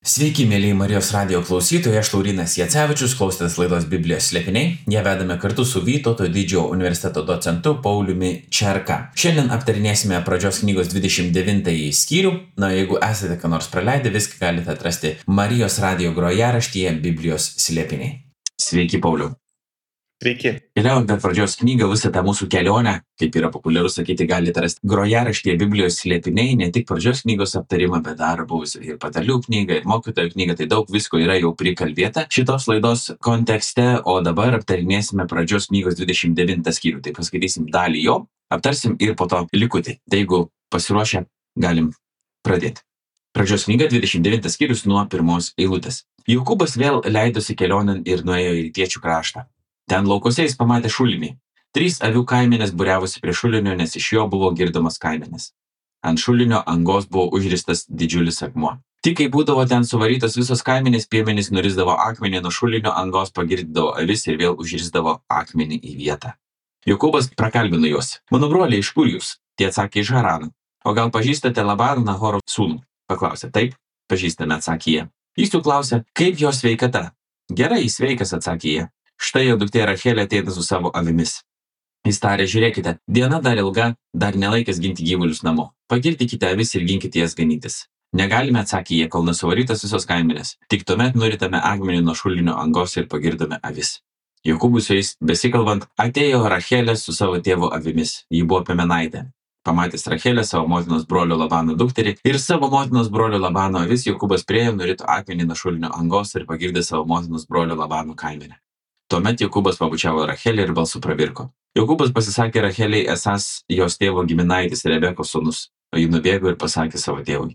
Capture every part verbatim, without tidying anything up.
Sveiki, mėlyje Marijos radijo klausytojai, aš Laurynas Jacevičius, klausotės laidos Biblijos slėpiniai. Ją vedame kartu su Vytauto didžiojo universiteto docentu Pauliumi Čerka. Šiandien aptarinėsime pradžios knygos dvidešimt devintąjį skyrių. Na, jeigu esate ką nors praleidę, viską galite atrasti Marijos radijo grojaraštyje Biblijos slėpiniai. Sveiki, Pauliau. Sveiki. Keliaujant per pradžios knygą, visą tą mūsų kelionę, kaip yra populiaru sakyti, galite rasti grojaraštyje Biblijos slėpiniai, ne tik pradžios knygos aptarimą, bet dar buvusi ir patalių knyga, ir mokytojų knyga, tai daug visko yra jau prikalbėta šitos laidos kontekste, o dabar aptarinėsime pradžios knygos dvidešimt devintą skyrių, tai paskaitysim dalį jo, aptarsim ir po to likutį. Tai jeigu pasiruošę, galim pradėti. Pradžios knyga dvidešimt devintas skyrius nuo pirmos eilutės. Jokūbas vėl leidosi kelionėn ir nuėjo į rytiečių kraštą. Ten laukose jis pamatė šulinį. Trys avių kaimenės būriavosi prie šulinio, nes iš jo buvo girdomas kaimenės. Ant šulinio angos buvo užristas didžiulis akmuo. Tik kai būdavo ten suvarytos visos kaimenės, piemenys nurisdavo akmenį nuo šulinio angos, pagirdydavo avis ir vėl užrisdavo akmenį į vietą. Jokūbas prakalbino juos. Mano broliai, iš kur jūs? Tie atsakė, iš Harano. O gal pažįstate Labaną, Nahoro sūnų? Paklausė. Taip, pažįstame, atsakė jie. Jis jų klausė, kaip jo sveikata? Gerai, sveikas, atsakė jie. Štai jo duktė Rachelė ateina su savo avimis. Jis tarė, žiūrėkite, diena dar ilga, dar nelaikęs ginti gyvulius namo. Pagirtikite avis ir ginkite jas ganytis. Negalime, atsakė jie, kol nesuvarytos visos kaimenės. Tik tuomet nuritame akmenį nuo šulinio angos ir pagirdome avis. Jokūbui su jais besikalbant, atėjo Rachelė su savo tėvo avimis. Ji buvo piemenaitė. Pamatęs Rachelę, savo motinos brolio Labano dukterį ir savo motinos brolio Labano avis, Jokūbas priėjo, nurito akmenį nuo šulinio angos ir pagirdė savo motinos brolio Labano kaimenę. Tuomet Jokūbas pabučiavo Rachelę ir balsu pravirko. Jokūbas pasisakė Rachelei esąs jos tėvo giminaitis Rebekos sūnus, o ji nubėgo ir pasakė savo tėvui.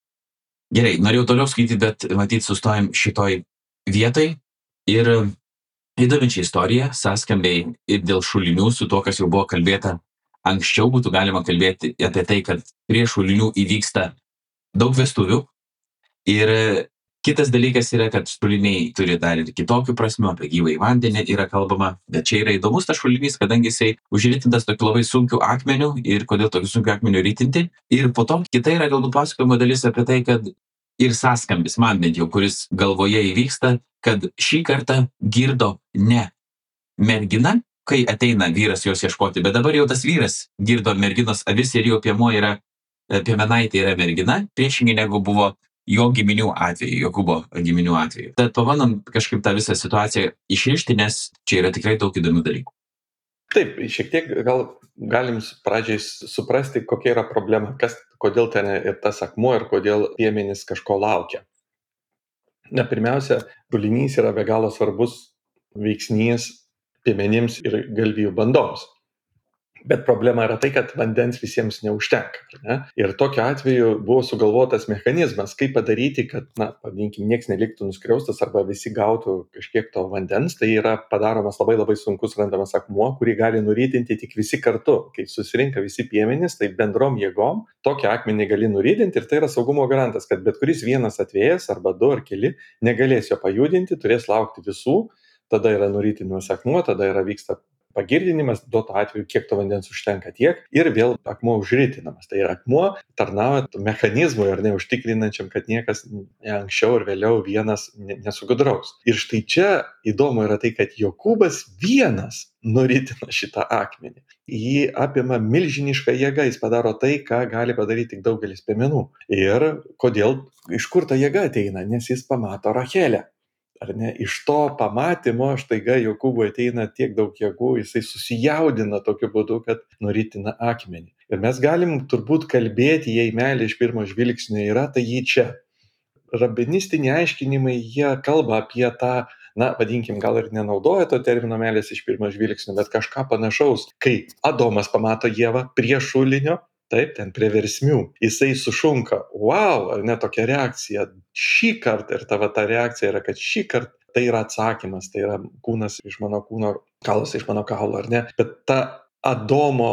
Gerai, norėjau toliau skaityti, bet matyt sustojom šitoj vietoj ir įdomi čia istorija, sąskambiai ir dėl šulinių su to, kas jau buvo kalbėta. Anksčiau būtų galima kalbėti apie tai, kad prie šulinių įvyksta daug vestuvių ir kitas dalykas yra, kad šuliniai turi dar ir kitokių prasmių, apie gyvąjį vandenį yra kalbama, bet čia yra įdomus tas šulinys, kadangi jisai užritintas tokiu labai sunkiu akmeniu ir kodėl tokiu sunkiu akmeniu ritinti. Ir po to kita yra galbūt pasakojimo dalis apie tai, kad ir sąskambis, man bent jau, kuris galvoje įvyksta, kad šį kartą girdo ne mergina, kai ateina vyras jos ieškoti, bet dabar jau tas vyras girdo merginos avis ir jo piemuo yra, piemenaitė yra mergina, priešingai negu buvo jo giminių atveju, Jokūbo giminių atveju. Tad pabandom kažkaip tą visą situaciją išrišti, nes čia yra tikrai daug įdomių dalykų. Taip, šiek tiek gal galim pradžiai suprasti, kokia yra problema, kas, kodėl ten ir tas akmuo ir kodėl piemenys kažko laukia. Na, pirmiausia, šulinys yra be galo svarbus veiksnys piemenims ir galvijų bandoms. Bet problema yra tai, kad vandens visiems neužtenka. Ne? Ir tokiu atveju buvo sugalvotas mechanizmas, kaip padaryti, kad, na, pavadinkim, nieks neliktų nuskriaustas arba visi gautų kažkiek to vandens. Tai yra padaromas labai labai sunkus randamas akmuo, kurį gali nuritinti tik visi kartu. Kai susirinka visi piemenys, tai bendrom jėgom tokį akmenį gali nuritinti ir tai yra saugumo garantas, kad bet kuris vienas atvėjas arba du ar keli negalės jo pajudinti, turės laukti visų, tada yra nuritinimas akmuo, tada yra vyksta pagirdinimas, duoto atveju, kiek to vandens užtenka tiek, ir vėl akmuo užritinamas. Tai yra akmuo tarnauja mechanizmui ar neužtikrinančiam, kad niekas anksčiau ir vėliau vienas nesugudraus. Ir štai čia įdomu yra tai, kad Jokūbas vienas nuritina šitą akmenį. Jį apima milžiniška jėga, jis padaro tai, ką gali padaryti tik daugelis piemenų. Ir kodėl, iš kur ta jėga ateina? Nes jis pamato Rachelę. Ar ne, iš to pamatymo štaiga Jokūbui ateina tiek daug jėgų, jisai susijaudina tokiu būdu, kad nuritina akmenį. Ir mes galim turbūt kalbėti, jei meilė iš pirmo žvilgsnio yra, tai jį čia. Rabinistiniai aiškinimai, jie kalba apie tą, na, vadinkim, gal ir nenaudoja to termino meilės iš pirmo žvilgsnio, bet kažką panašaus, kai Adomas pamato Ievą prie šulinio, taip, ten prie versmių, jisai sušunka, wow, ar ne tokia reakcija, šį kartą, ir tavo ta reakcija yra, kad šį kartą tai yra atsakymas, tai yra kūnas iš mano kūno, kaulas iš mano kaulo, ar ne, bet ta Adomo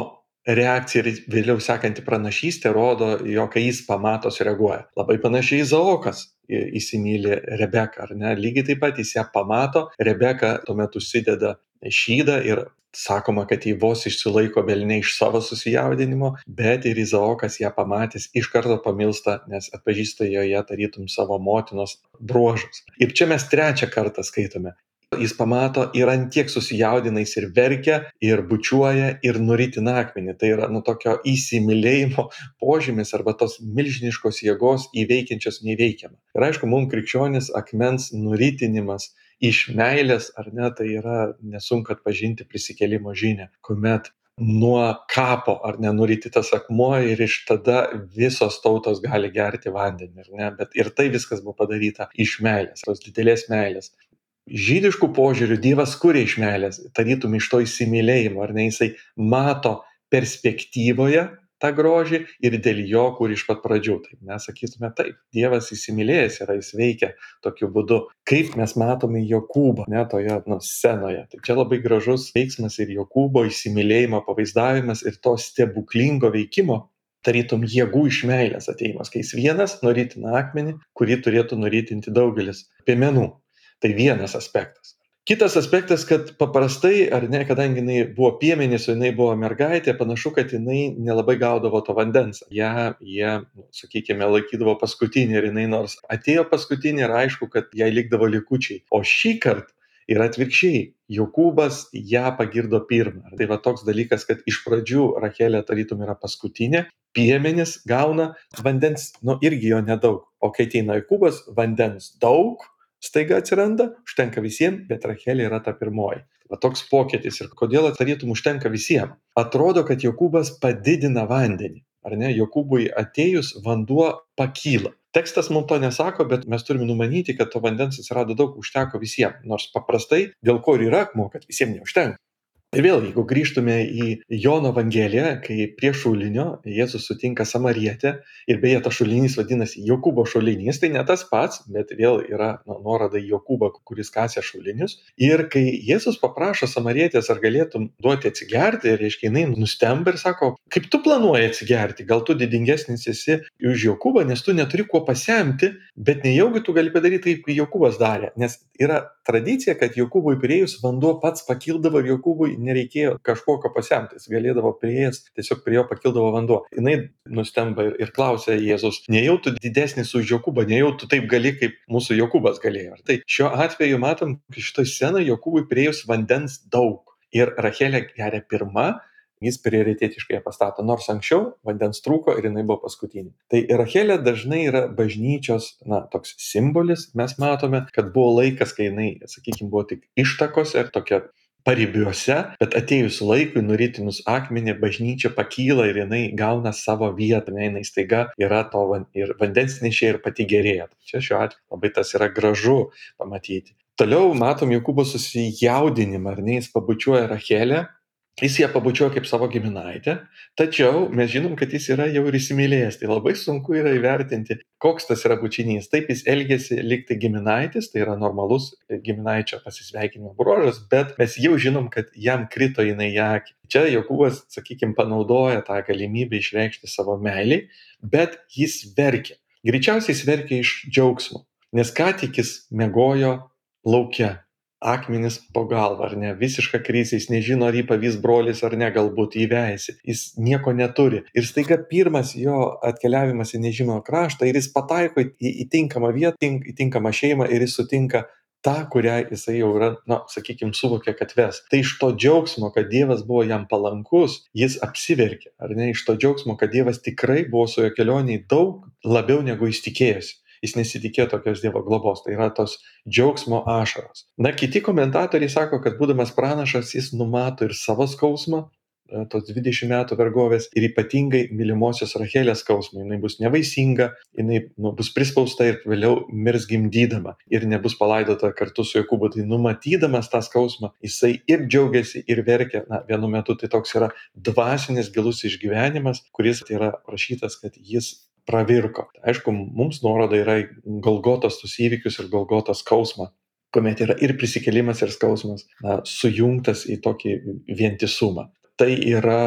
reakcija ir vėliau sekanti pranašystė rodo, jog kai jis pamato, sureaguoja. Labai panašiai Izaokas įsimyli Rebeką, ar ne? Lygiai taip pat jis ją pamato, Rebeka tuomet užsideda šydą ir sakoma, kad jį vos išsilaiko velniai iš savo susijaudinimo, bet ir Izaokas ją pamatęs iš karto pamilsta, nes atpažįsta joje tarytum savo motinos bruožus. Ir čia mes trečią kartą skaitome. Jis pamato ir ant tiek susijaudina, jis ir verkia, ir bučiuoja, ir nuritina akmenį. Tai yra nu tokio įsimylėjimo požymis arba tos milžiniškos jėgos įveikiančios neįveikiamą. Ir aišku, mums krikščionis akmens nuritinimas iš meilės, ar ne, tai yra nesunku atpažinti prisikėlimo žinią, kuomet nuo kapo ar nenuritytas akmuo ir iš tada visos tautos gali gerti vandenį, ar ne, bet ir tai viskas buvo padaryta iš meilės, tos didelės meilės. Žydiškų požiūrių Dievas kuria iš meilės, tarytum iš to įsimylėjimo, ar ne, jisai mato perspektyvoje tą grožį ir dėl jo kur iš pat pradžių. Tai mes sakytume taip, Dievas įsimylėjęs yra, jis veikia tokiu būdu. Kaip mes matome Jokūbą, ne, toje nu, scenoje. Tai čia labai gražus veiksmas ir Jokūbo įsimylėjimo pavaizdavimas ir to stebuklingo veikimo, tarytum jėgų iš meilės ateimas, kai jis vienas nuritina akmenį, kurį turėtų nuritinti daugelis piemenų. Tai vienas aspektas. Kitas aspektas, kad paprastai, ar ne, kadangi jinai buvo piemenys, jinai buvo mergaitė, panašu, kad jinai nelabai gaudavo to vandens. Ja, jie, nu, sakykime, laikydavo paskutinį ir jinai nors atėjo paskutinį ir aišku, kad jai likdavo likučiai. O šį kartą yra atvirkščiai. Jokūbas ją pagirdo pirmą. Tai va toks dalykas, kad iš pradžių Rachelė tarytum yra paskutinė, piemenys gauna vandens, nu irgi jo nedaug. O kai ateina Jokūbas, vandens daug, staiga atsiranda, užtenka visiems, bet Rachelė yra ta pirmoji. Va toks pokytis. Ir kodėl tarytum užtenka visiems? Atrodo, kad Jokūbas padidina vandenį. Ar ne? Jokūbui atėjus vanduo pakyla. Tekstas mums to nesako, bet mes turime numanyti, kad to vandens atsirado daug, užteko visiems. Nors paprastai, dėl ko ir yra akmuo, kad visiems neužtenka. Ir vėl, jeigu grįžtume į Jono Evangeliją, kai prie šulinio Jėzus sutinka samarietę, ir beje, tas šulinys vadinasi Jokūbo šulinys, tai ne tas pats, bet vėl yra nu, nuoroda į Jokūbą, kuris kasė šulinius. Ir kai Jėzus paprašo samarietės, ar galėtum duoti atsigerti, reiškia, jinai nustemba ir sako, kaip tu planuoji atsigerti, gal tu didingesnis esi už Jokūbą, nes tu neturi kuo pasemti, bet nejaugi tu gali padaryti taip, kaip Jokūbas darė, nes yra tradicija, kad Jokūbui priėjus vanduo pats pakildavo ir Jokūbui nereikėjo kažkokio pasemti, jis galėdavo prieėjęs, tiesiog prie jo pakildavo vanduo. Jinai nustemba ir, ir klausia Jėzus, nejau tu didesnis už Jokūbą, nejau tu taip gali, kaip mūsų Jokūbas galėjo. Tai šiuo atveju matom, kad šitoj scenoje Jokūbui priėjus vandens daug ir Rachelė geria pirma, jis prioritetiškai pastato, nors anksčiau vandens trūko ir jinai buvo paskutinė. Tai Rachelė dažnai yra bažnyčios, na, toks simbolis, mes matome, kad buvo laikas, kai jinai, sakykime, buvo tik ištakose, tokia paribiuose, bet atėjus laikui, nuritinus akmenį, bažnyčia pakyla ir jinai gauna savo vietą, ne, jinai staiga yra to ir vandens nešė ir pati gerėja. Čia šiuo atveju labai tas yra gražu pamatyti. Toliau matom Jokūbo susijaudinimą, ar ne, jis pabučiuoja Rachelę, jis ją pabučiuoja kaip savo giminaitę, tačiau mes žinom, kad jis yra jau ir įsimylėjęs. Tai labai sunku yra įvertinti, koks tas yra bučinys. Taip jis elgėsi likti giminaitis, tai yra normalus giminaičio pasisveikinimo bruožas, bet mes jau žinom, kad jam krito jinai į akį. Čia Jokūbas, sakykime, panaudoja tą galimybę išreikšti savo meilį, bet jis verkia. Greičiausiai jis verkia iš džiaugsmo, nes ką tik jis miegojo lauke. Akmenis po galvą, ar ne, visiška krizė, jis nežino, ar jį pavys brolis, ar ne, galbūt įveisi, jis nieko neturi. Ir staiga pirmas jo atkeliavimas į nežino kraštą ir jis pataiko į, į tinkamą vietą, tink, į tinkamą šeimą ir jis sutinka tą, kurią jisai jau yra, na, sakykime, suvokė, kad ves. Tai iš to džiaugsmo, kad Dievas buvo jam palankus, jis apsiverkė, ar ne, iš to džiaugsmo, kad Dievas tikrai buvo su jo kelionėje daug labiau negu jis tikėjosi. Jis nesitikėjo tokios Dievo globos, tai yra tos džiaugsmo ašaros. Na, kiti komentatoriai sako, kad būdamas pranašas, jis numato ir savo skausmą, tos dvidešimt metų vergovės, ir ypatingai mylimosios Rachelės skausmą. Jinai bus nevaisinga, jinai nu, bus prispausta ir vėliau mirs gimdydama ir nebus palaidota kartu su Jokūbu. Tai numatydamas tą skausmą, jisai ir džiaugiasi, ir verkia. Na, vienu metu tai toks yra dvasinis gilus išgyvenimas, kuris tai yra prašytas, kad jis pravirko. Aišku, mums nuoroda yra Golgotos tus įvykius ir Golgotos skausmą, kuomet yra ir prisikėlimas, ir skausmas na, sujungtas į tokį vientisumą. Tai yra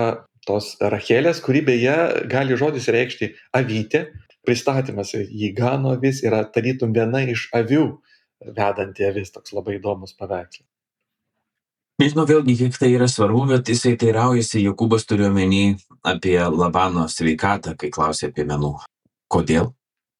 tos Rachelės, kuri beje gali žodis reikšti avytė. Pristatymas jį gano avis yra tarytum viena iš avių vedanti avis, toks labai įdomus paveikslas. Nežinau vėlgi, kiek tai yra svarbu, bet jisai teiraujasi, Jokūbas turi omeny apie Labano sveikatą, kai klausė apie menų. Kodėl?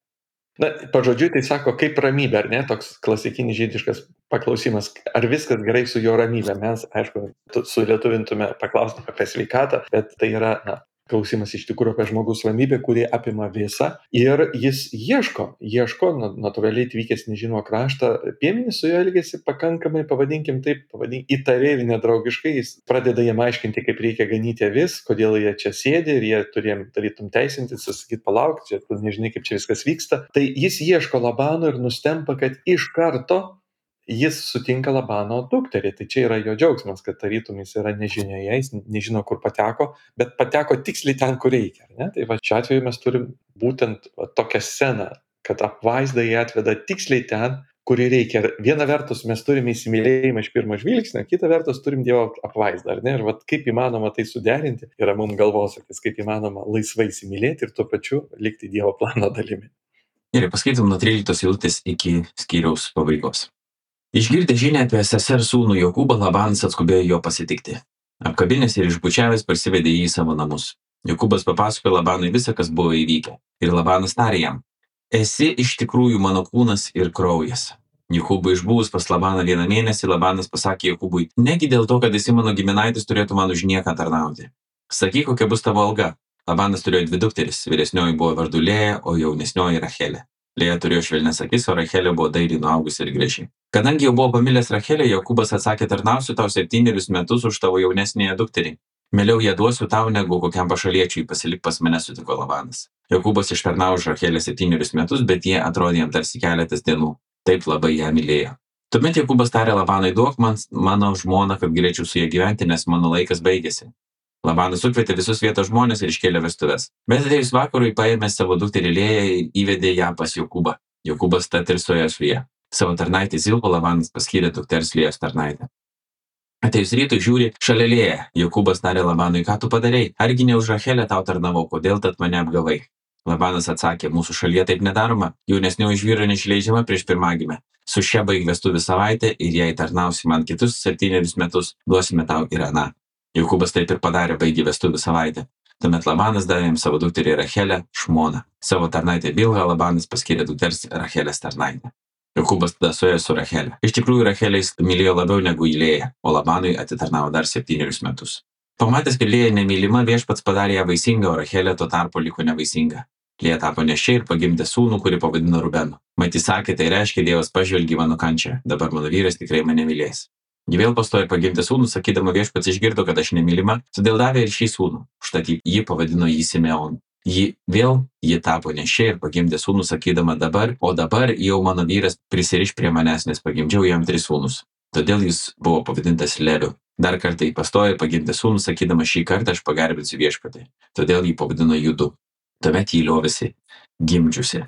Na, pažodžiui, tai sako, kaip ramybė, ar ne? Toks klasikinis žydiškas paklausimas, ar viskas gerai su jo ramybė. Mes, aišku, sulietuvintume, paklaustume apie sveikatą, bet tai yra, na, klausimas iš tikrųjų apie žmogus ramybę, kuri apima visą. Ir jis ieško, ieško, natūraliai atvykęs nežino kraštą, piemenys su juo elgėsi pakankamai, pavadinkim taip, pavadinkim, įtariai ir nedraugiškai. Jis pradeda jam aiškinti, kaip reikia ganyti avis, kodėl jie čia sėdi ir jie turėjom tarytum teisintis, sakyti, palauk, čia tu nežinai, kaip čia viskas vyksta. Tai jis ieško Labano ir nustemba, kad iš karto jis sutinka Labano dukterį. Tai čia yra jo džiaugsmas, kad tarytum jis yra nežinioje, jis nežino, kur pateko, bet pateko tiksliai ten, kur reikia. Ne? Tai va, šiuo atveju mes turim būtent va, tokią sceną, kad apvaizda jį atveda tiksliai ten, kur reikia. Viena vertus mes turime įsimylėjimą iš pirmo žvilgsnio, kita vertus turim Dievo apvaizdą. Ar ne? Ir va, kaip įmanoma tai suderinti, yra mums galvosūkis, kaip įmanoma laisvai įsimylėti ir tuo pačiu likti Dievo plano dalimi. Gerai, paskaitom nuo tryliktos eilutės iki skyriaus pabaigos. Išgirdę žinią apie sesers sūnų Jokūbą, Labanas atskubėjo jo pasitikti. Apkabinęs ir išbučiavęs parsivedė jį į savo namus. Jokūbas papasakojo Labanui visą, kas buvo įvykę. Ir Labanas tarė jam: esi iš tikrųjų mano kūnas ir kraujas. Jokūbui išbuvus pas Labaną vieną mėnesį, Labanas pasakė Jokūbui: negi dėl to, kad esi mano giminaitis, turėtų man už nieką tarnauti. Sakyk, kokia bus tavo alga. Labanas turėjo dvi dukteris, vyresnioji buvo vardu Lėja, o jaunesnioji Rachelė. Lėja turėjo švelnias akis, o Rachelė buvo dailiai nuaugusi ir graži. Kadangi jau buvo pamilęs Rachelę, Jokūbas atsakė: tarnausiu tau septynerius metus už tavo jaunesnėje dukterį. Mieliau ją duosiu tau, negu kokiam pašaliečiui, pasilik pas mane, sutiko Labanas. Jokūbas ištarnavo už Rachelę septynerius metus, bet jie atrodė jam tarsi keletas dienų. Taip labai ją mylėjo. Tuomet Jokūbas tarė Labanui: duok man mano žmoną, kad galėčiau su ja gyventi, nes mano laikas baigėsi. Labanas sukvietė visus vietos žmonės ir iškėlė vestuves. Bet atėjus vakarui paėmė savo dukterį Lėją ir įvedė ją pas Jokūbą. Jokūbas tad ir stojo su ja. Savo tarnaitį Zilpą Labanas paskyrė dukters Lėjos tarnaitę. Atėjus rytui žiūri, šalia Lėja. Jokūbas tarė Labanui: ką tu padarei? Argi ne už Rachelę tau tarnavau, kodėl tad mane apgavai? Labanas atsakė: mūsų šalyje taip nedaroma. Jaunesnioji žvyro neišleidžiama prieš pirmagimę. Su šia baig vestuvių savaitę ir jei tarnausi man kitus septynerius metus, duosime tau ir aną. Jokūbas taip ir padarė, baigė vestuvių savaitę. Tuomet Labanas davė jam savo dukterį Rachelę žmoną. Savo tarnaitę Bilhą Labanas paskyrė dukters Rachelės tarnaitę. Jokūbas tada suėjo su Rachelė. Iš tikrųjų, Rachelę jis mylėjo labiau negu Lėją, o Labanui atitarnavo dar septynerius metus. Pamatęs, kad Lėja nemylima, viešpats padarė ją vaisingą, o Rachelė tuo tarpu liko nevaisinga. Lėja tapo nėščia ir pagimdė sūnų, kurį pavadino Rubenu. Mat jis sakė: tai reiškia, Dievas pažvelgė mano kančią, dabar mano vyras tikrai mane mylės. Ji vėl pastojo ir pagimdė sūnų, sakydama: viešpats išgirdo, kad aš nemylima, todėl davė ir šį sūnų. Užtat ji pavadino jį Simeonu. Ji vėl ji tapo nėščia ir pagimdė sūnų, sakydama: dabar, o dabar jau mano vyras prisiriš prie manęs, nes pagimdžiau jam tris sūnus. Todėl jis buvo pavadintas Leviu. Dar kartą jį pastojo ir pagimdė sūnų, sakydama: šį kartą aš pagarbinsiu viešpatį. Todėl jį pavadino Judu. Tuomet jį liovėsi gimdžiusi.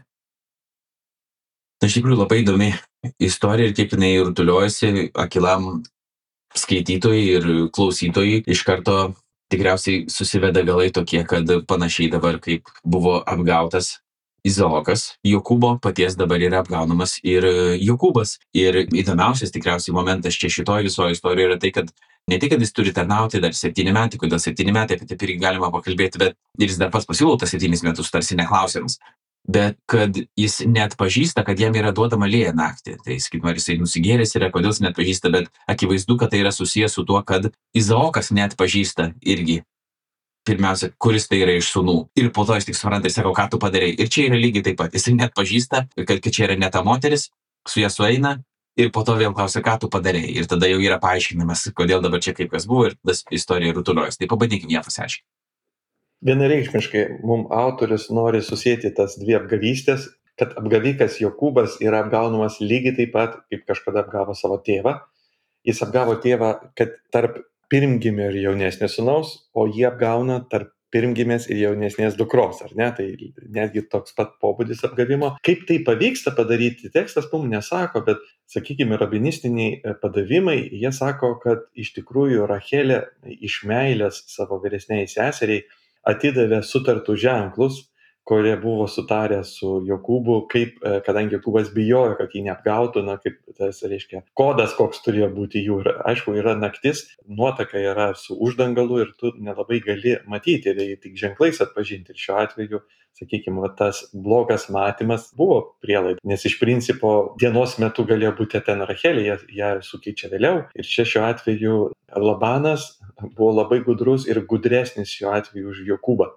Tai iš tikrųjų labai įdomi istorija ir kiek jinai rutuliojasi akilam skaitytojai ir klausytojai. Iš karto tikriausiai susiveda galai tokie, kad panašiai dabar kaip buvo apgautas Izaokas Jokūbo, paties dabar yra apgaunamas ir Jokūbas. Ir įdomiausias tikriausiai momentas čia šitoje visoje istorijoje yra tai, kad ne tik, kad jis turi tarnauti dar septyni metai, kodėl septyni metai, apie tai irgi galima pakalbėti, bet ir jis dar pats pasiūlo tas septynis metus tarsi neklausiamas. Bet kad jis net pažįsta, kad jam yra duodama Lėja naktį. Tai sakytum, ar jisai nusigėręs yra, kodėl jis net pažįsta, bet akivaizdu, kad tai yra susijęs su tuo, kad Izaokas net pažįsta irgi pirmiausia, kuris tai yra iš sūnų. Ir po to jis tik supranta ir sako, ką tu padarei. Ir čia yra lygiai taip pat. Jis net pažįsta, kad, kad čia yra ne ta moteris, su ja sueina ir po to vėl klausia, ką tu padarei. Ir tada jau yra paaiškinimas, kodėl dabar čia kaip kas buvo ir tas istorija rutuliojasi. Tai pabandykim ją pasiaiškinti. Vienareikšmiškai mums autorius nori susėti tas dvi apgavystės, kad apgavikas Jokūbas yra apgaunamas lygiai taip pat, kaip kažkada apgavo savo tėvą. Jis apgavo tėvą, kad tarp pirmgimio ir jaunesnio sūnaus, o jį apgauna tarp pirmgimės ir jaunesnės dukros, ar ne? Tai netgi toks pat pobūdis apgavimo. Kaip tai pavyksta padaryti, tekstas mums nesako, bet, sakykime, rabinistiniai padavimai, jie sako, kad iš tikrųjų Rachelė iš meilės savo vyresniai seseriai atidavė sutartų ženklus, kurie buvo sutarę su Jokūbu, kaip, kadangi Jokūbas bijojo, kad jį neapgautų, na, kaip tas reiškia, kodas, koks turėjo būti jų. Ir, aišku, yra naktis, nuotaka yra su uždangalu ir tu nelabai gali matyti, reikia tik ženklais atpažinti. Ir šiuo atveju, sakykime, va, tas blogas matymas buvo prielaida, nes iš principo dienos metu galėjo būti ten Rachelė, ją, ją sukeičia vėliau. Ir čia šiuo atveju Labanas buvo labai gudrus ir gudresnis šiuo atveju už Jokūbą.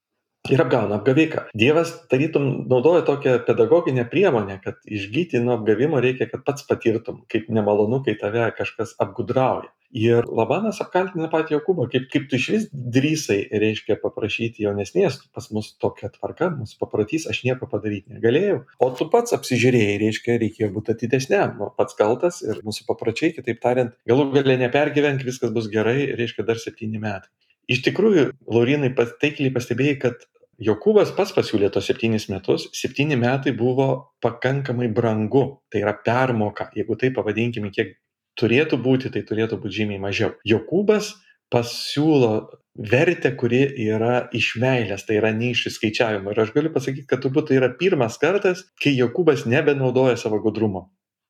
Ir apgauna apgaviką. Dievas tarytum naudoja tokią pedagoginę priemonę, kad išgyti nuo apgavimo reikia, kad pats patirtum, kaip nemalonu, kai tave kažkas apgudrauja. Ir Labanas apkaltina patį Jokūbą, kaip, kaip tu išvis drįsai, reiškia, paprašyti jaunesnės, pas mus tokia tvarka, mūsų paprotys, aš nieko padaryti negalėjau. O tu pats apsižiūrėjai, reiškia, reikėjo būti atidesniam, nu, pats kaltas ir mūsų papročiai, kitaip tariant, galų galę nepergyvenk, viskas bus gerai, reiškia, dar septyni metai. Iš tikrųjų, Laurynai, taikliai pastebėjai, kad Jokūbas pats pasiūlė tos septynis metus, septyni metai buvo pakankamai brangu, tai yra permoka, jeigu tai pavadinkime, kiek turėtų būti, tai turėtų būti žymiai mažiau. Jokūbas pasiūlo vertę, kuri yra iš meilės, tai yra ne iš įskaičiavimo. Ir aš galiu pasakyti, kad turbūt tai yra pirmas kartas, kai Jokūbas nebenaudoja savo gudrumo.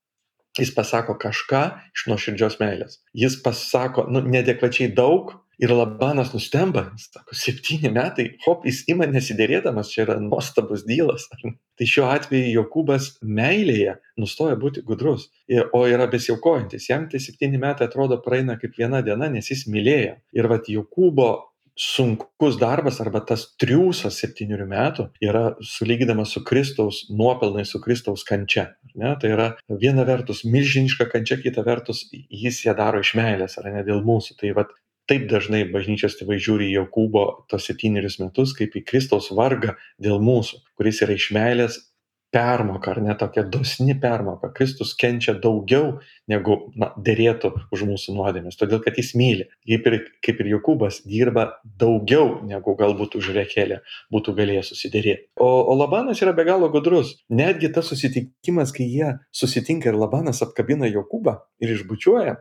Jis pasako kažką iš nuoširdžios meilės. Jis pasako, nu, neadekvačiai daug. Ir Labanas nustemba, sako, septyni metai, hop, jis ima nesiderėdamas, čia yra nuostabus dylas. Tai šiuo atveju Jokūbas meilėje nustoja būti gudrus, o yra besiaukojantis. Jam tai septyni metai atrodo praeina kaip viena diena, nes jis mylėjo. Ir vat Jokūbo sunkus darbas arba tas triūsas septynių metų yra sulyginamas su Kristaus nuopelnai, su Kristaus kančia. Ne? Tai yra viena vertus milžiniška kančia, kita vertus jis ją daro iš meilės, ar ne dėl mūsų. Tai vat taip dažnai bažnyčios tėvai žiūri į Jokūbo tos septynerius metus kaip į Kristaus vargą dėl mūsų, kuris yra iš meilės permoka, ar ne tokia dosni permoka. Kristus kenčia daugiau negu na, derėtų už mūsų nuodėmes, todėl kad jis myli. Kaip ir, kaip ir Jokūbas dirba daugiau negu galbūt už Rachelę būtų galėjęs susidėrėti. O, o Labanas yra be galo gudrus. Netgi tas susitikimas, kai jie susitinka ir Labanas apkabina Jokūbą ir išbučiuoja,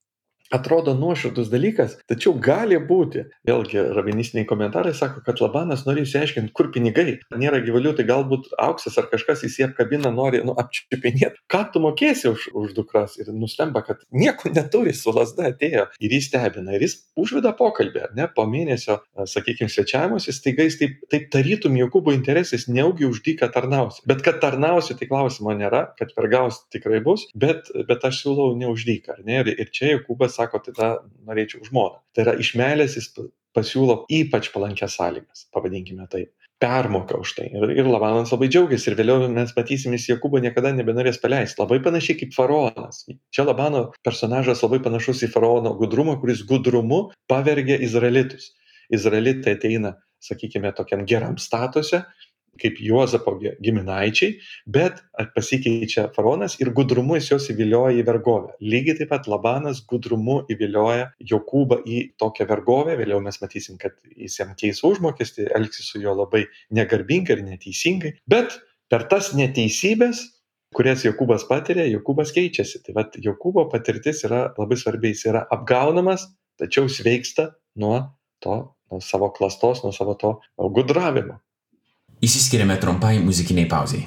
atrodo nuoširdus dalykas, tačiau gali būti, vėlgi rabinistiniai komentarai sako, kad Labanas nori išsiaiškinti, kur pinigai. Nėra gyvulių, tai galbūt auksas ar kažkas jis jį apkabina, nori nu, apčiupinėti. Ką tu mokėsi už, už dukras? Ir nustemba, kad nieko neturi, su lazda atėjo ir jis stebina. Ir jis užveda pokalbį, ar ne, po mėnesio, sakykime, svečiavimus, jis staiga jis taip, taip tarytum Jokūbo interesais neaugi už dyką tarnausi. Bet kad tarnausi, tai klausimo nėra, kad vergaus tikrai bus, bet, bet aš siūlau ne už dyką, ar ne? Ir, ir čia Jokūbas sako, tada norėčiau žmoną. Tai yra iš meilės jis pasiūlo ypač palankias sąlygas, pavadinkime taip. Permoka už tai. Ir, ir Labanas labai džiaugiasi. Ir vėliau mes matysim, jis Jokūbo niekada nebenorės paleisti. Labai panašiai kaip faraonas. Čia Labano personažas labai panašus į faraono gudrumą, kuris gudrumu pavergia izraelitus. Izraelitai ateina, sakykime, tokiam geram statuse, kaip Juozapo giminaičiai, bet pasikeičia faraonas ir gudrumu jis jos įvilioja į vergovę. Lygiai taip pat Labanas gudrumu įvilioja Jokūbą į tokią vergovę. Vėliau mes matysim, kad jis jam keis užmokestį, elgsis su juo labai negarbingai ir neteisingai. Bet per tas neteisybės, kurias Jokūbas patiria, Jokūbas keičiasi. Tai vat Jokūbo patirtis yra labai svarbi. Jis yra apgaunamas, tačiau sveiksta nuo to, nuo savo klastos, nuo savo to gudravimo. Išsiskiriame trumpai muzikiniai pauzei.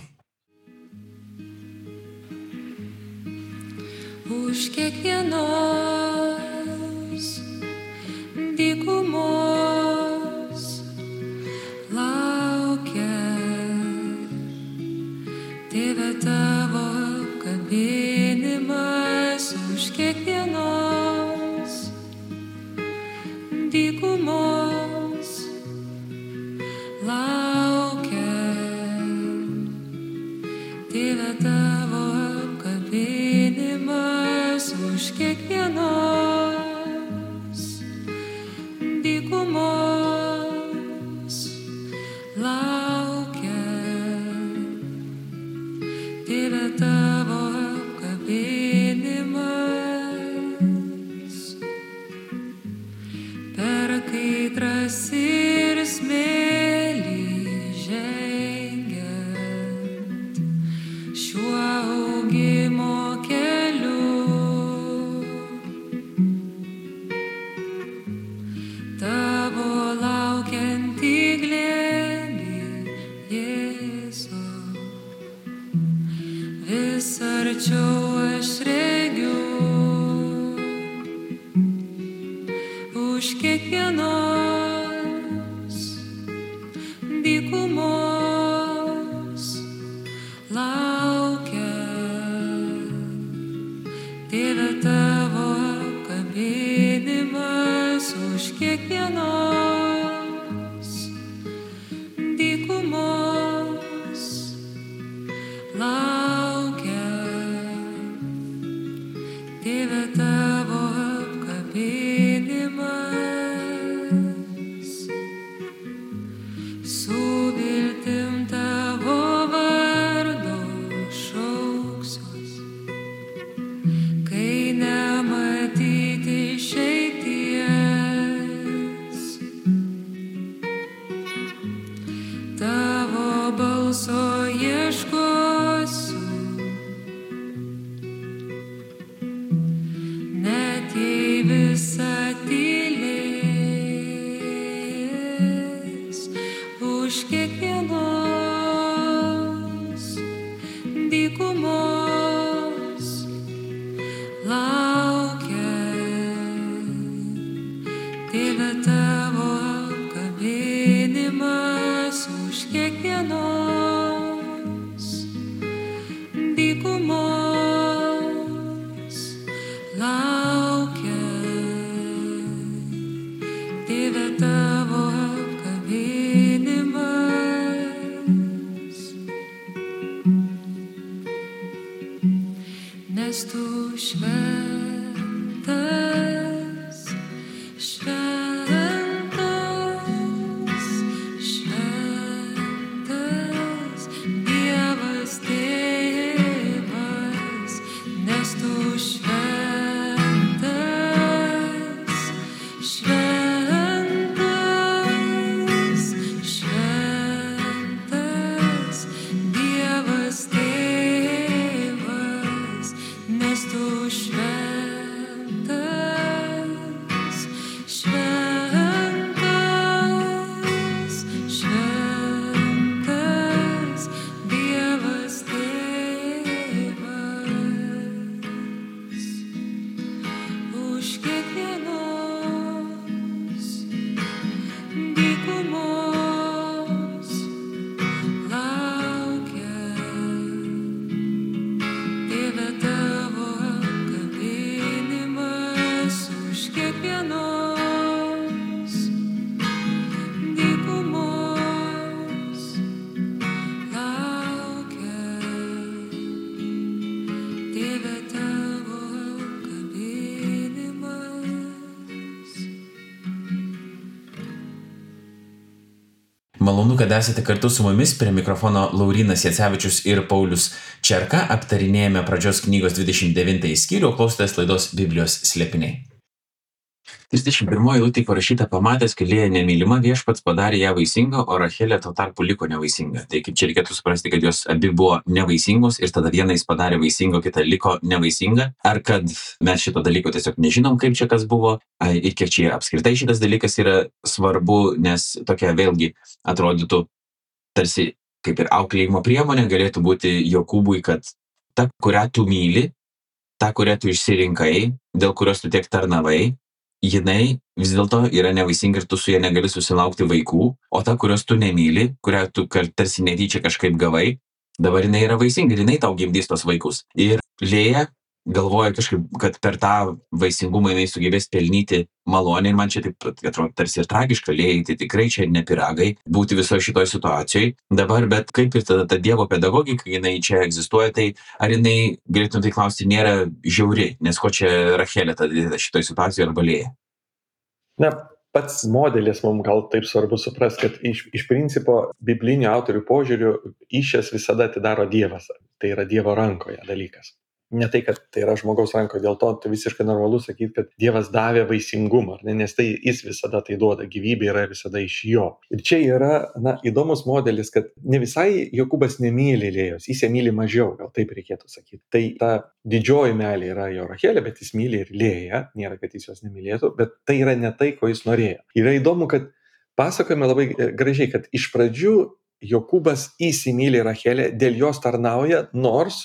Už kiekvienos dykumos laukia Tėve tavo apkabinimas, už kiekvienos dykumos laukia Tėve tavo apkabinimas, už kiekvienos dykumos laukia Tėve tavo apkabinimas. Per kaitras ir arčiau aš regiu už kiekvienos dykumos laukia Tėve tavo apkabinimas už kiekvienos dykumos laukia Tėve tavo apkabinimas su viltim tavo vardo šauksiuos kai nematyti išeities tavo balso ieškosiu net jei visa tylės už kiekvienos dykumos laukia Tėve tavo apkabinimas už kiekvienos dykumos laukia Tėve tavo apkabinimas nes tu šventas šventas šventas Dievas Tėvas nes tu šventas šventas šventas Dievas Tėvas nes tu šventas šventas šventas Dievas Tėvas už kiekvienos dykumos laukia Tėve tavo apkabinimas už kiekvienos dykumos laukia Tėve tavo apkabinimas. Malonu, kad esate kartu su mumis. Prie mikrofono Laurynas Jacevičius ir Paulius Čerka. Aptarinėjame pradžios knygos dvidešimt devintąjį skyrių, klausotės laidos Biblijos slėpiniai. trisdešimt pirmoji eilutė parašyta: pamatęs, kad Lėja nemylima, Viešpats padarė ją vaisingą, o Rachelė tuo tarpu liko nevaisinga. Tai kaip čia reikėtų suprasti, kad jos abi buvo nevaisingos ir tada vieną jis padarė vaisingo, kita liko nevaisinga? Ar kad mes šito dalyko tiesiog nežinom, kaip čia kas buvo, ir kiek čia apskritai šitas dalykas yra svarbu, nes tokia vėlgi atrodytų tarsi kaip ir auklėjimo priemonė galėtų būti Jokūbui, kad ta, kurią tu myli, ta, kurią tu išsirinkai, dėl kurios tu tiek tarnavai, jinai vis dėlto yra nevaisinga ir tu su ja negali susilaukti vaikų, o ta, kurios tu nemyli, kurią tu tarsi netyčia kažkaip gavai, dabar jinai yra vaisinga ir jinai tau gimdys tos vaikus. Ir Lėja galvoja kažkaip, kad per tą vaisingumą jinai sugebės pelnyti malonę ir man čia taip atrodo tarsi ir tragiška. Lėjai tai tikrai čia ne pyragai būti visoje šitoje situacijoje dabar, bet kaip ir tada ta Dievo pedagogika, jinai čia egzistuoja, tai ar jinai, galėtum tai klausti, nėra žiauri, nes ko čia Rachelė tada šitoje situacijoje arba Lėja? Na, pats modelis mums gal taip svarbu suprasti, kad iš, iš principo biblinių autorių požiūrių įsčias visada atidaro Dievas. Tai yra Dievo rankoje dalykas. Ne tai, kad tai yra žmogaus rankoje, dėl to tai visiškai normalu sakyti, kad Dievas davė vaisingumą, ne? Nes tai jis visada tai duoda, gyvybė yra visada iš jo. Ir čia yra, na, įdomus modelis, kad ne visai Jokūbas nemyli Lėjos, jis ją myli mažiau, gal taip reikėtų sakyti. Tai ta didžioji meilė yra jo Rachelė, bet jis myli ir Lėją, nėra, kad jis jos nemylėtų, bet tai yra ne tai, ko jis norėjo. Yra įdomu, kad pasakojame labai gražiai, kad iš pradžių Jokūbas įsimyli Rachelę, dėl jos tarnauja, nors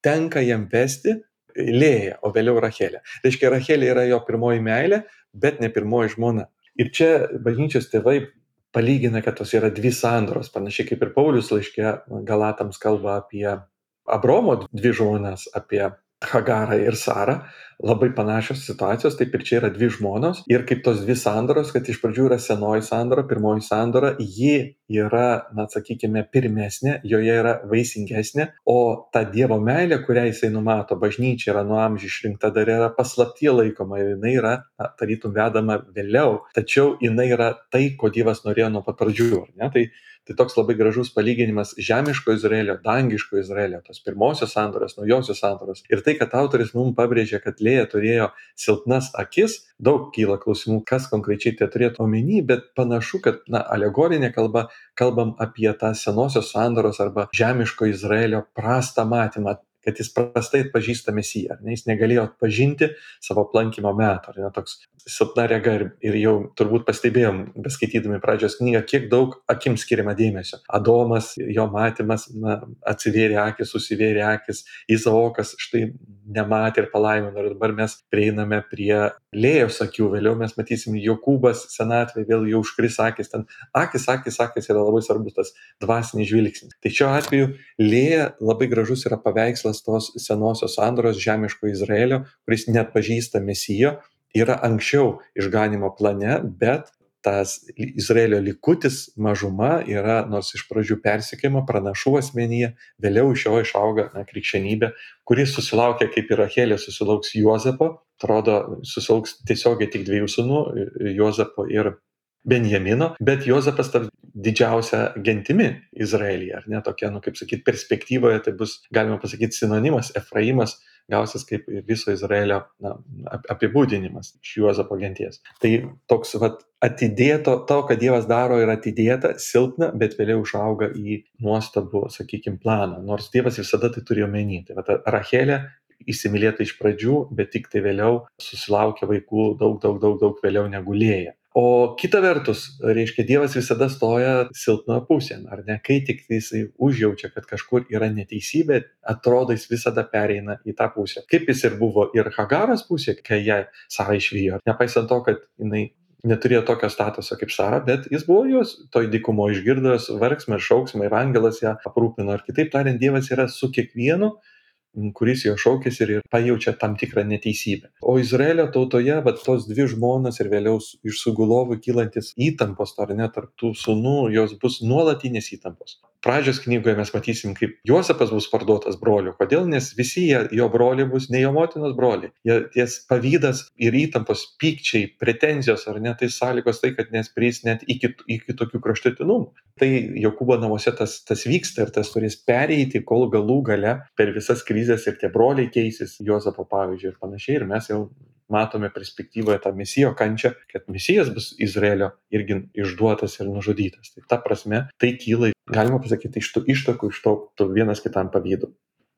tenka jam vesti Lėją, o vėliau Rachelę. Reiškia, Rachelė yra jo pirmoji meilė, bet ne pirmoji žmona. Ir čia bažnyčios tėvai palygina, kad tos yra dvi sandoros, panašiai kaip ir Paulius laiške Galatams kalba apie Abromo dvi žmonas, apie Hagarą ir Sarą, labai panašios situacijos, taip ir čia yra dvi žmonos ir kaip tos dvi sandoros, kad iš pradžių yra senoji sandora, pirmoji sandora, ji yra, na, sakykime, pirmesnė, joje yra vaisingesnė, o ta Dievo meilė, kurią jisai numato, bažnyčia yra nuo amžių išrinkta, dar yra paslaptie laikoma ir jinai yra, na, tarytum vedama vėliau, tačiau jinai yra tai, ko Dievas norėjo nuo pat pradžių, ne? Tai Tai toks labai gražus palyginimas žemiško Izraelio, dangiško Izraelio, tos pirmosios sandoros, naujosios sandoros. Ir tai, kad autorius mums pabrėžė, kad Lėja turėjo silpnas akis, daug kyla klausimų, kas konkrečiai tai turėtų omeny, bet panašu, kad, na, alegorinė kalba, kalbam apie tą senosios sandoros arba žemiško Izraelio prastą matymą, kad jis prastai atpažįsta Mesiją, ne, jis negalėjo atpažinti savo aplankymo meto, ar ne, toks silpna rega ir, ir jau turbūt pastebėjom, beskaitydami pradžios knygą, kiek daug akim skiriama dėmesio. Adomas, jo matymas, na, atsivėrė akis, susivėrė akis, Izaokas štai nematė ir palaimino, ir dabar mes prieiname prie Lėjos akių, vėliau mes matysim Jokūbas senatvė, vėl jau užkris akis, ten akis, akis, akis yra labai svarbus tas dvasinis žvilgsnis. Tai šiuo atveju Lėja labai gražus yra paveikslas tos senosios sandoros žemiško Izraelio, kuris neatpažįsta Mesijo, yra anksčiau išganimo plane, bet tas Izraelio likutis mažuma yra nors iš pradžių persekiojama pranašų asmenyje, vėliau iš jo išauga, na, krikščionybė, kuris susilaukia, kaip ir Rachelė susilauks Juozapo, atrodo, susilauks tiesiogiai tik dviejų sūnų, Juozapo ir Benjamino, bet Juozapas taps didžiausia gentimi Izraelyje, ar ne, tokia, nu, kaip sakyt, perspektyvoje tai bus, galima pasakyti, sinonimas, Efraimas gausis kaip viso Izraelio, na, apibūdinimas iš Juozapo genties. Tai toks, vat, atidėto, to, kad Dievas daro, yra atidėta, silpna, bet vėliau išauga į nuostabų, sakykime, planą, nors Dievas visada tai turėjo omeny. Tai vat, Rachelė įsimylėta iš pradžių, bet tik tai vėliau susilaukia vaikų daug, daug, daug, daug vėliau negu Lėja. O kita vertus, reiškia, Dievas visada stoja silpnoje pusėje, ar ne? Kai tik jisai užjaučia, kad kažkur yra neteisybė, atrodo, jis visada pereina į tą pusę. Kaip jis ir buvo ir Hagaros pusė, kai ją Sara išvijo. Nepaisant to, kad jinai neturėjo tokio statuso kaip Sara, bet jis buvo jos toj dykumo išgirdęs vargsmą ir šauksmą ir angelas ją aprūpino. Ir kitaip tariant, Dievas yra su kiekvienu, kuris jo šaukėsi ir pajaučia tam tikrą neteisybę. O Izraelio tautoje, bet tos dvi žmonos ir vėliau iš sugulovų kylantis įtampos, ar ne, tarp tų sūnų, jos bus nuolatinės įtampos. Pradžios knygoje mes matysim, kaip Juozapas bus parduotas broliu. Kodėl? Nes visi jie, jo broliai bus ne jo motinos broliai. Jie ties pavydas ir įtampos, pykčiai, pretenzijos, ar ne, tai sąlygos tai, kad nespręs net iki, iki tokių kraštutinumų. Tai Jokūbo namuose tas, tas vyksta ir tas turės pereiti, kol galų gale per visas krizės ir tie broliai keisis, Juozapo pavyzdžiui ir panašiai. Ir mes jau matome perspektyvoje tą Mesijo kančią, kad Mesijas bus Izraelio irgi išduotas ir nužudytas. Tai ta prasme, tai kyla, galima pasakyti, iš tų ištakų, iš to, to vienas kitam pavydu.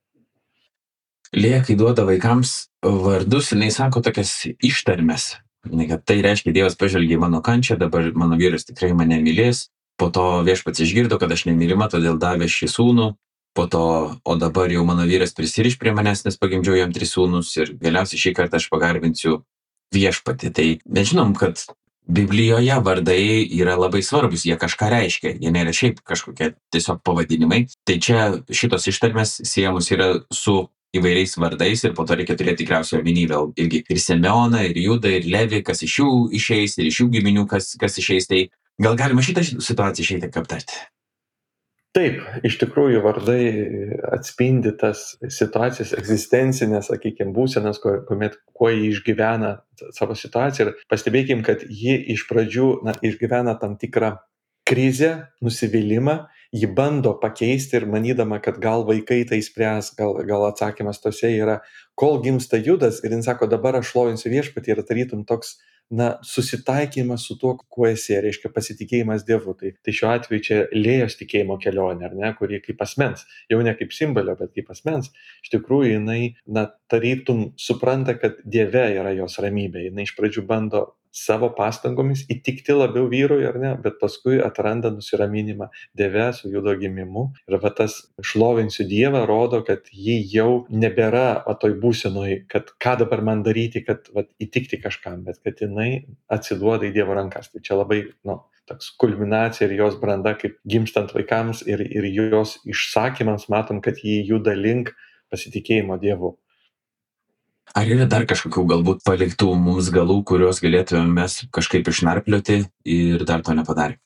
Lėja, kai duoda vaikams vardus, jinai sako tokias ištarmes, kad tai reiškia, Dievas pažvelgė į mano kančią, dabar mano vyras tikrai mane mylės, po to Viešpats išgirdo, kad aš nemylima, todėl davė šį sūnų, po to, o dabar jau mano vyras prisiriš prie manęs, nes pagimdžiau jam tris sūnus ir galiausiai šį kartą aš pagarbinsiu Viešpatį. Tai mes žinom, kad Biblijoje vardai yra labai svarbus, jie kažką reiškia, jie nėra šiaip kažkokie tiesiog pavadinimai. Tai čia šitos ištarmės siejamos yra su įvairiais vardais ir po to reikia turėti tikriausiai omeny vėl irgi ir Simeoną, ir Judą, ir Levį, kas iš jų išeis, ir iš jų giminių, kas, kas išeis. Tai gal galima šitą situaciją šiek tiek aptarti? Taip, iš tikrųjų vardai atspindi tas situacijas, egzistencinės, sakykime, būsenas, kuomet kuo jį išgyvena savo situaciją. Ir pastebėkim, kad ji iš pradžių, na, išgyvena tam tikrą krizę, nusivylimą, ji bando pakeisti ir manydama, kad gal vaikai tai spręs, gal, gal atsakymas tose yra, kol gimsta Judas ir jis sako, dabar aš šlovinsiu Viešpatį, ir tarytum toks, na, susitaikymas su tuo, kuo esi, reiškia pasitikėjimas Dievu. Tai, tai šiuo atveju čia Lėjos tikėjimo kelionė, ar ne, kuri kaip asmens, jau ne kaip simbolio, bet kaip asmens, iš tikrųjų jinai, na, tarytum supranta, kad Dieve yra jos ramybė, jinai iš pradžių bando savo pastangomis įtikti labiau vyrui, ar ne, bet paskui atranda nusiraminimą Dieve su judo gimimu. Ir va tas šlovinsiu Dievą rodo, kad ji jau nebėra va toj būsenoj, kad ką dabar man daryti, kad va, įtikti kažkam, bet kad jinai atsiduoda į Dievo rankas. Tai čia labai, nu, toks kulminacija ir jos branda, kaip gimstant vaikams ir, ir jos išsakymams matom, kad jį juda link pasitikėjimo Dievu. Ar yra dar kažkokių galbūt paliktų mums galų, kuriuos galėtume mes kažkaip išnarplioti ir dar to nepadarė?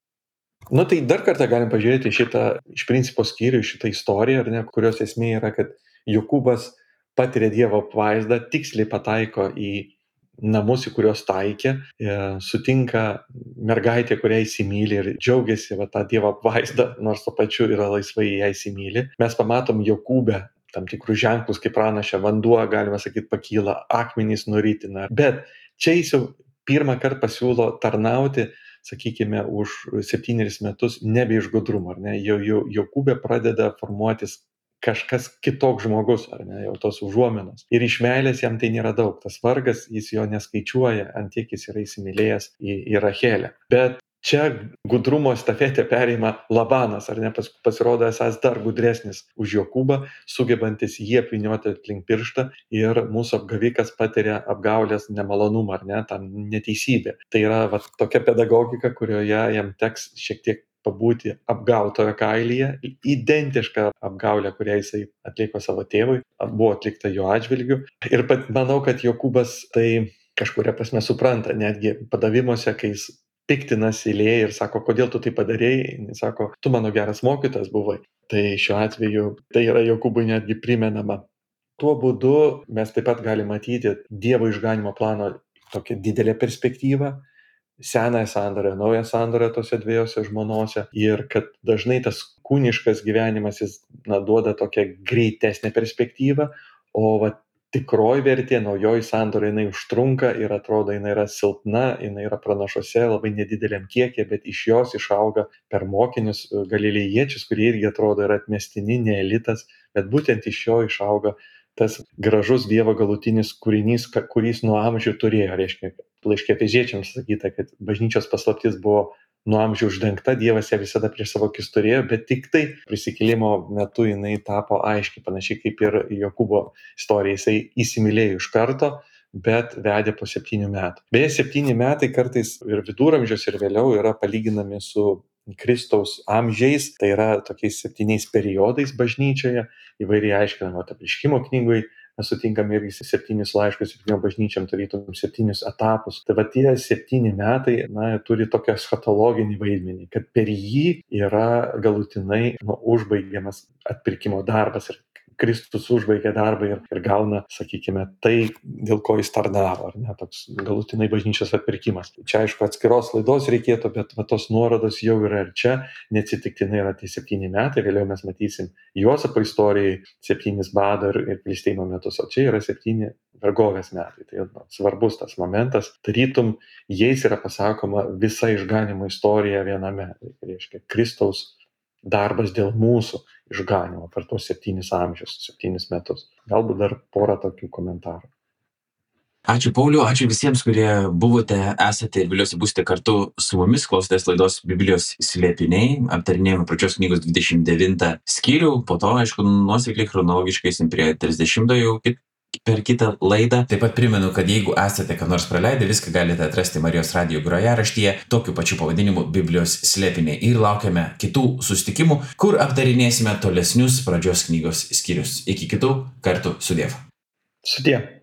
Nu tai dar kartą galim pažiūrėti šitą iš principo skyrių, šitą istoriją, ar ne, kurios esmė yra, kad Jokūbas patiria Dievo apvaizdą, tiksliai pataiko į namus, į kuriuos taikė, sutinka mergaitę, kurią įsimylė ir džiaugiasi va, tą Dievo apvaizdą, nors to pačiu yra laisvai ją įsimylė. Mes pamatom Jokūbę tam tikrus ženklus, kaip pranašė, vanduo, galima sakyti, pakyla, akmenys nuritina. Bet čia jis jau pirmą kartą pasiūlo tarnauti, sakykime, už septyneris metus nebe iš gudrumo, ar ne? Jau, jau Jokūbė pradeda formuotis kažkas kitoks žmogus, ar ne, jau tos užuominos. Ir iš meilės jam tai nėra daug. Tas vargas, jis jo neskaičiuoja, ant tiek jis yra įsimylėjęs į, į Rachelę. Bet čia gudrumo estafetę perima Labanas, ar ne, pas, pasirodo esas dar gudresnis už Jokūbą, sugebantis jį apvynioti aplink pirštą ir mūsų apgavikas patiria apgaulės nemalonumą, ar ne, tą neteisybę. Tai yra va, tokia pedagogika, kurioje jam teks šiek tiek pabūti apgautojo kailyje, identiška apgaulė, kurią jisai atliko savo tėvui, buvo atlikta jo atžvilgiu. Ir pat manau, kad Jokūbas tai kažkuria prasme supranta, netgi padavimuose, kai jis piktinasi Lėjai ir sako, kodėl tu tai padarėjai, jis sako, tu mano geras mokytas buvai. Tai šiuo atveju tai yra Jokūbui netgi primenama. Tuo būdu mes taip pat galime matyti Dievo išganimo plano tokią didelę perspektyvą, senąją sandorą, naują sandorą tose dviejose žmonose ir kad dažnai tas kūniškas gyvenimas jis na, duoda tokią greitesnę perspektyvą, o va, tikroji vertė, naujoji sandora, jinai užtrunka ir atrodo, jinai yra silpna, jinai yra pranašuose labai nedideliam kiekiai, bet iš jos išauga per mokinius galilėjiečius, kurie irgi atrodo yra atmestini, ne elitas, bet būtent iš jo išauga tas gražus Dievo galutinis kūrinys, kuris nuo amžių turėjo, reiškia, laiške Efeziečiams sakyta, kad bažnyčios paslaptis buvo nuo amžių uždengta, Dievas ją visada prieš savo akis turėjo, bet tik tai prisikėlimo metu jinai tapo aiškiai, panašiai kaip ir Jokūbo istorija, jisai įsimylėjo iš karto, bet vedė po septynių metų. Beje, septyni metai kartais ir viduramžius ir vėliau yra palyginami su Kristaus amžiais, tai yra tokiais septyniais periodais bažnyčioje, įvairiai aiškinama, Apreiškimo knygoje mes sutinkame irgi septynis laiškus septyniom bažnyčiom, tarytum septynis etapus. Tai va tie septyni metai, na, turi tokią eschatologinį vaidmenį, kad per jį yra galutinai nu, užbaigiamas atpirkimo darbas ir Kristus užbaigia darbą ir, ir gauna, sakykime, tai, dėl ko jis tarnavo, ar ne, toks galutinai bažnyčios atpirkimas. Čia, aišku, atskiros laidos reikėtų, bet va, tos nuorodos jau yra ir čia, neatsitiktinai yra tie septyni metai, vėliau mes matysim Juozapo istorijai septynis bado ir, ir klystėjimo metus, o čia yra septyni vergovės metai. Tai nu, svarbus tas momentas, tarytum, jais yra pasakoma visa išganimo istorija viename, tai reiškia Kristaus darbas dėl mūsų išganimo per tos septynis amžius, septynis metus. Galbūt dar porą tokių komentarų. Ačiū Pauliau, ačiū visiems, kurie buvote, esate ir vėliausiai būsite kartu su mumis, klausotės laidos Biblijos slėpiniai, aptarinėjame pradžios knygos dvidešimt devintą skyrių, po to, aišku, nuosekliai chronologiškai prie trisdešimtojo per kitą laidą. Taip pat primenu, kad jeigu esate ką nors praleidę, viską galite atrasti Marijos radijo grojaraštyje, tokiu pačiu pavadinimu Biblijos slėpiniai. Ir laukiame kitų susitikimų, kur aptarinėsime tolesnius pradžios knygos skyrius. Iki kitų kartų, sudiev. Sudiev.